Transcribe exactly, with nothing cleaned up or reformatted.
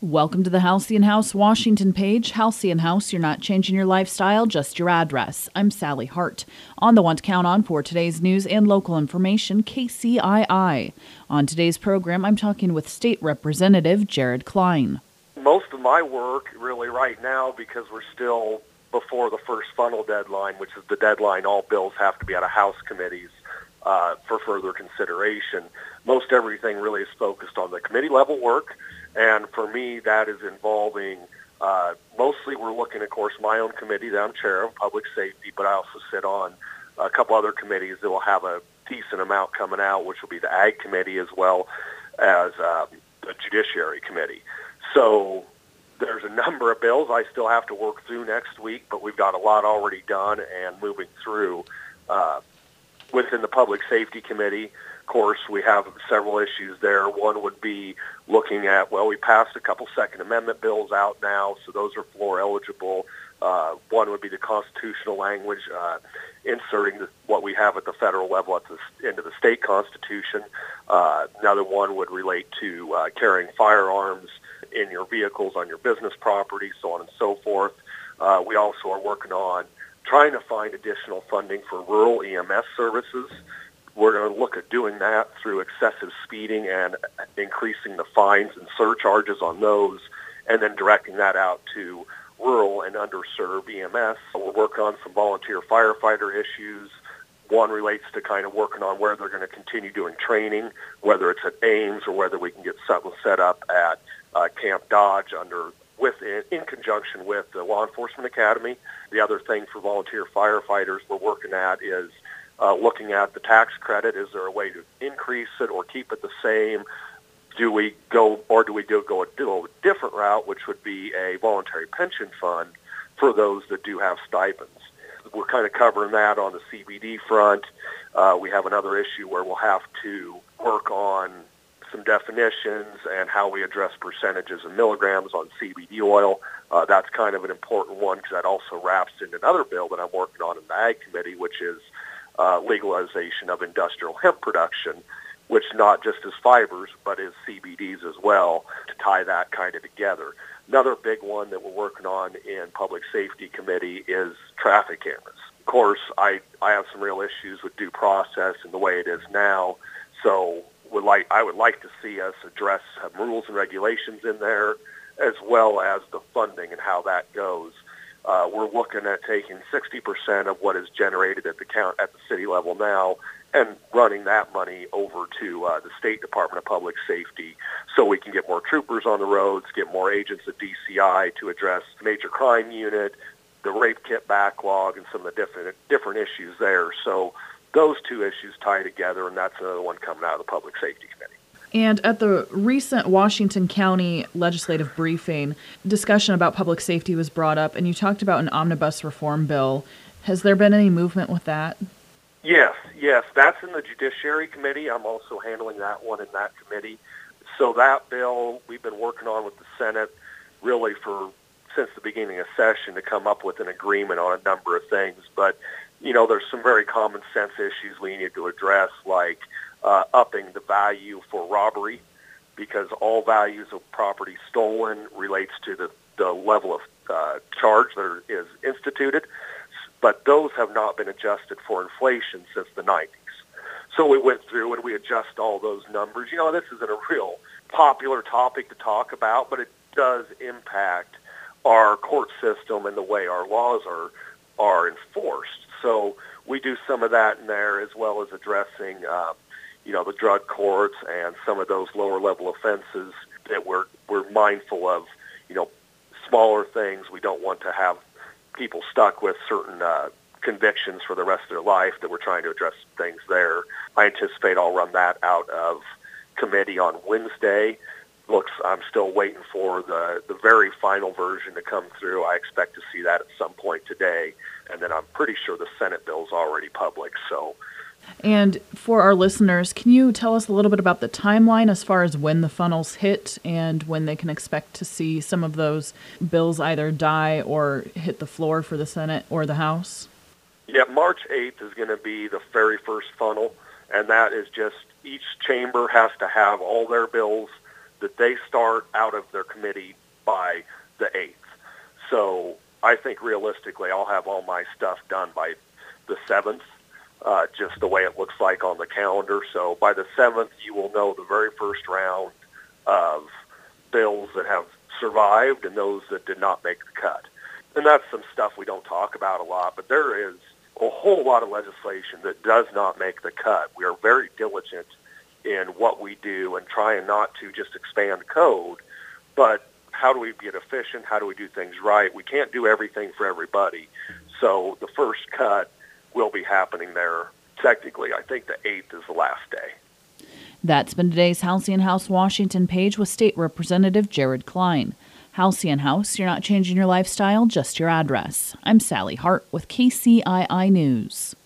Welcome to the Halcyon House Washington page. Halcyon House, you're not changing your lifestyle, just your address. I'm Sally Hart. On the one to count on for today's news and local information, K C I I. On today's program, I'm talking with State Representative Jared Klein. Most of my work really right now, because we're still before the first funnel deadline, which is the deadline all bills have to be out of House committees uh, for further consideration. Most everything really is focused on the committee level work. And for me, that is involving, uh, mostly we're looking, of course, my own committee that I'm chair of, public safety, but I also sit on a couple other committees that will have a decent amount coming out, which will be the Ag Committee as well as uh, the Judiciary Committee. So there's a number of bills I still have to work through next week, but we've got a lot already done and moving through. Uh, within the Public Safety Committee, of course, we have several issues there. One would be looking at, well, we passed a couple Second Amendment bills out now, so those are floor eligible. Uh, one would be the constitutional language, uh, inserting the, what we have at the federal level at the, into the state constitution. Uh, another one would relate to uh, carrying firearms in your vehicles on your business property, so on and so forth. Uh, we also are working on trying to find additional funding for rural E M S services. We're going to look at doing that through excessive speeding and increasing the fines and surcharges on those, and then directing that out to rural and underserved E M S. We're working on some volunteer firefighter issues. One relates to kind of working on where they're going to continue doing training, whether it's at Ames or whether we can get something set up at uh, Camp Dodge under with in conjunction with the Law Enforcement Academy. The other thing for volunteer firefighters we're working at is Uh, looking at the tax credit. Is there a way to increase it or keep it the same? Do we go, or do we do go a, do a different route, which would be a voluntary pension fund for those that do have stipends? We're kind of covering that on the C B D front. Uh, we have another issue where we'll have to work on some definitions and how we address percentages and milligrams on C B D oil. Uh, that's kind of an important one because that also wraps into another bill that I'm working on in the Ag Committee, which is Uh, legalization of industrial hemp production, which not just is fibers, but is C B Ds as well, to tie that kind of together. Another big one that we're working on in Public Safety Committee is traffic cameras. Of course, I, I have some real issues with due process and the way it is now, so would like I would like to see us address some rules and regulations in there, as well as the funding and how that goes. Uh, we're looking at taking sixty percent of what is generated at the count at the city level now and running that money over to uh, the State Department of Public Safety so we can get more troopers on the roads, get more agents at D C I to address major crime unit, the rape kit backlog, and some of the different different issues there. So those two issues tie together, and that's another one coming out of the Public Safety Committee. And at the recent Washington County legislative briefing, discussion about public safety was brought up, and you talked about an omnibus reform bill. Has there been any movement with that? Yes, yes. That's in the Judiciary Committee. I'm also handling that one in that committee. So that bill we've been working on with the Senate really for since the beginning of session to come up with an agreement on a number of things. But, you know, there's some very common sense issues we need to address, like Uh, upping the value for robbery, because all values of property stolen relates to the, the level of uh, charge that are, is instituted, but those have not been adjusted for inflation since the nineties. So we went through and we adjust all those numbers. You know, this isn't a real popular topic to talk about, but it does impact our court system and the way our laws are are enforced. So we do some of that in there, as well as addressing uh, you know, the drug courts and some of those lower level offenses that we're, we're mindful of, you know, smaller things. We don't want to have people stuck with certain uh, convictions for the rest of their life, that we're trying to address things there. I anticipate I'll run that out of committee on Wednesday. Looks, I'm still waiting for the, the very final version to come through. I expect to see that at some point today. And then I'm pretty sure the Senate bill's already public, so. And for our listeners, can you tell us a little bit about the timeline as far as when the funnels hit and when they can expect to see some of those bills either die or hit the floor for the Senate or the House? Yeah, March eighth is going to be the very first funnel, and that is just each chamber has to have all their bills that they start out of their committee by the eighth. So I think realistically I'll have all my stuff done by the seventh, uh, just the way it looks like on the calendar. So by the seventh, you will know the very first round of bills that have survived and those that did not make the cut. And that's some stuff we don't talk about a lot, but there is a whole lot of legislation that does not make the cut. We are very diligent in what we do and trying not to just expand code, but how do we get efficient? How do we do things right? We can't do everything for everybody. So the first cut will be happening there. Technically, I think the eighth is the last day. That's been today's Halcyon House Washington page with State Representative Jared Klein. Halcyon House, you're not changing your lifestyle, just your address. I'm Sally Hart with K C I I News.